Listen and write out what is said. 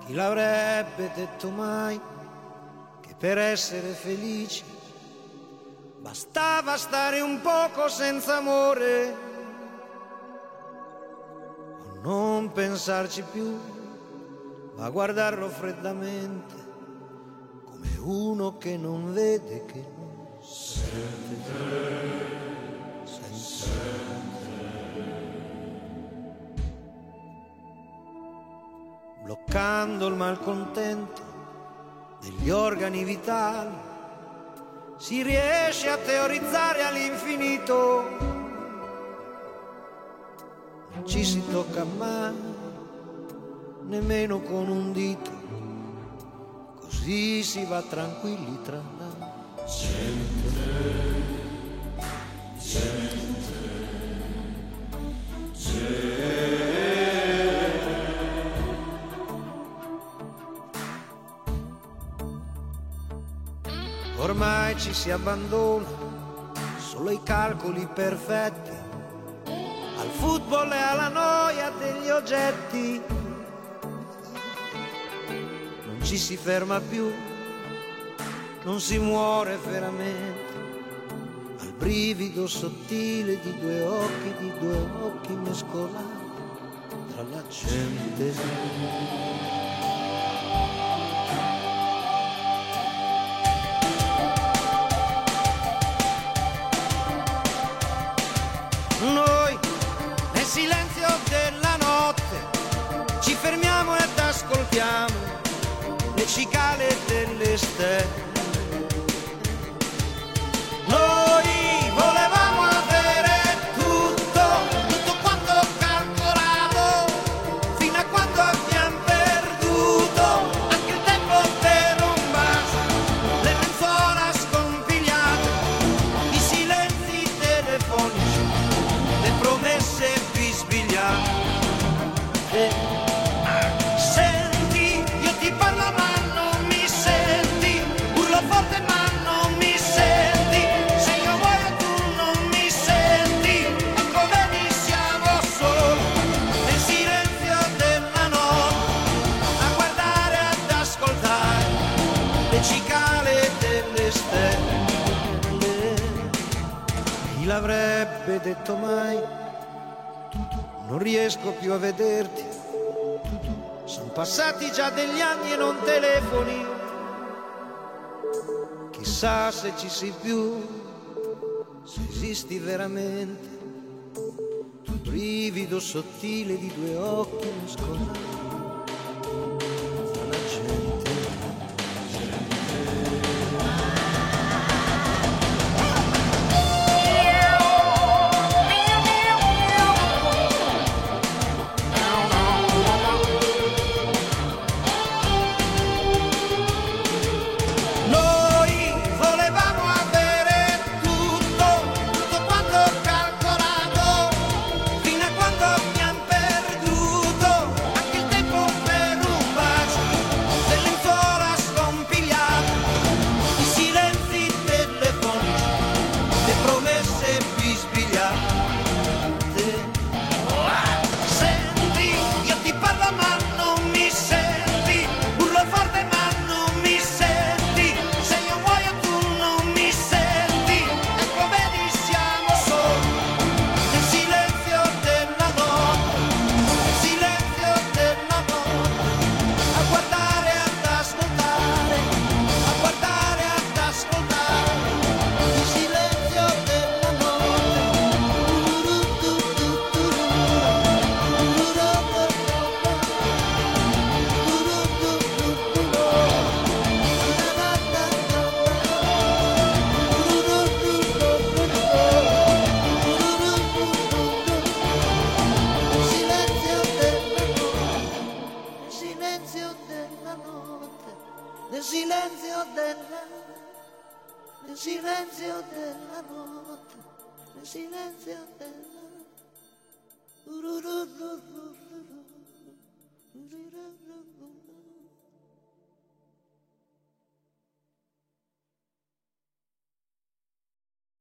Chi l'avrebbe detto mai che per essere felici bastava stare un poco senza amore o non pensarci più, ma guardarlo freddamente come uno che non vede, che non sente. Bloccando il malcontento degli organi vitali si riesce a teorizzare all'infinito, non ci si tocca mai, nemmeno con un dito, così si va tranquilli tra la gente. Ormai ci si abbandona solo ai calcoli perfetti, al football e alla noia degli oggetti. Non ci si ferma più, non si muore veramente, al brivido sottile di due occhi mescolati tra la gente. Noi nel silenzio della notte ci fermiamo ed ascoltiamo le cicale delle stelle. Noi volevamo avere tutto quanto calcolato, fino a quando abbiamo perduto anche il tempo per un bacio, le lenzuola scompigliate, i silenzi telefonici, le promesse bisbigliate. Senti, io ti parlo ma non mi senti, urlo forte ma non mi senti, se io muoio tu non mi senti, ecco vedi siamo soli nel silenzio della notte, a guardare, ad ascoltare le cicale delle stelle. Chi l'avrebbe detto mai? Non riesco più a vederti, sono passati già degli anni e non telefoni, chissà se ci sei più, se esisti veramente, brivido sottile di due occhi mescolati tra la gente. Nel silenzio della notte, nel silenzio della notte.